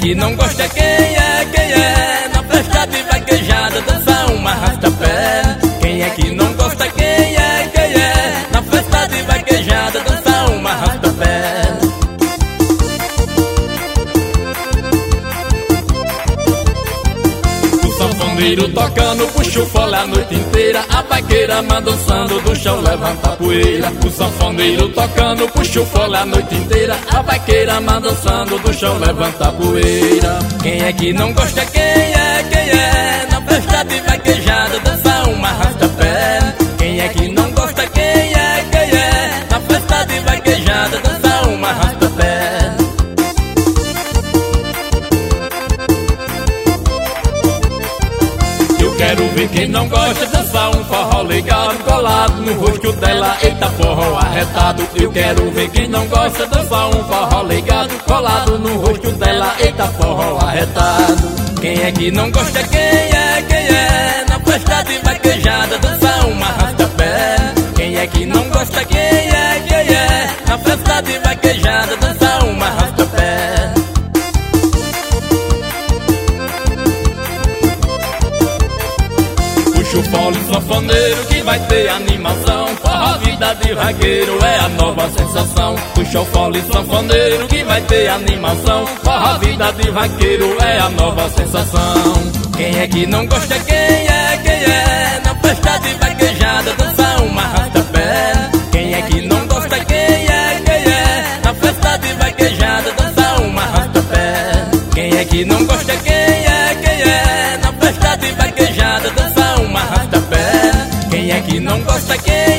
que não gosta, quem é? Na festa de vaquejada dança uma arrasta-pé. Quem é que não gosta, quem é? Na festa de vaquejada dança uma arrasta-pé. O sanfoneiro tocando, puxa o fole a noite inteira. A vaqueira dançando, do chão levanta a poeira. O sanfoneiro tocando, puxa o fole a noite inteira. A vaqueira dançando, do chão levanta a poeira. Quem é que não gosta, quem é? Na festa de vaquejada dança uma arrasta-pé. Quem é que não gosta, quem é? Na festa de vaquejada dança uma arrasta-pé. Quero ver quem não gosta dançar um forró ligado, colado no rosto dela, eita forró arretado. Eu quero ver quem não gosta dançar um forró ligado, colado no rosto dela, eita forró arretado. Quem é que não gosta, quem é? Na festa de vaquejada dançar uma arrasta-pé. Quem é que não gosta, quem é? Na festa de vaquejada dançar uma arrasta-pé. Puxa o fole sanfoneiro que vai ter animação. Forró vida de vaqueiro é a nova sensação. Puxa o fole sanfoneiro que vai ter animação. Forró vida de vaqueiro é a nova sensação. Quem é que não gosta, quem é? Na festa de vaquejada dança uma arrasta-pé. Quem é que não gosta, quem é? Na festa de vaquejada dança uma arrasta-pé. Quem é que não gosta, quem é? Na festa de vaquejada dança uma arrasta-pé. Quem é que não gosta, quem